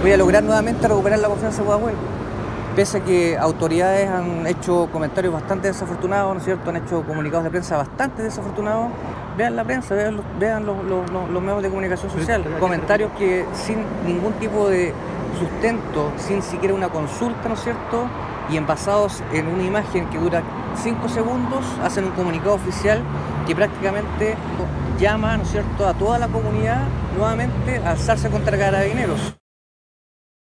Voy a lograr nuevamente recuperar la confianza de Pudahuel. Pese a que autoridades han hecho comentarios bastante desafortunados, ¿no es cierto? Han hecho comunicados de prensa bastante desafortunados. Vean la prensa, vean los medios de comunicación social. Comentarios que sin ningún tipo de sustento, sin siquiera una consulta, ¿no es cierto? Y basados en una imagen que dura 5 segundos, hacen un comunicado oficial que prácticamente llama, ¿no es cierto?, a toda la comunidad nuevamente a alzarse contra Carabineros.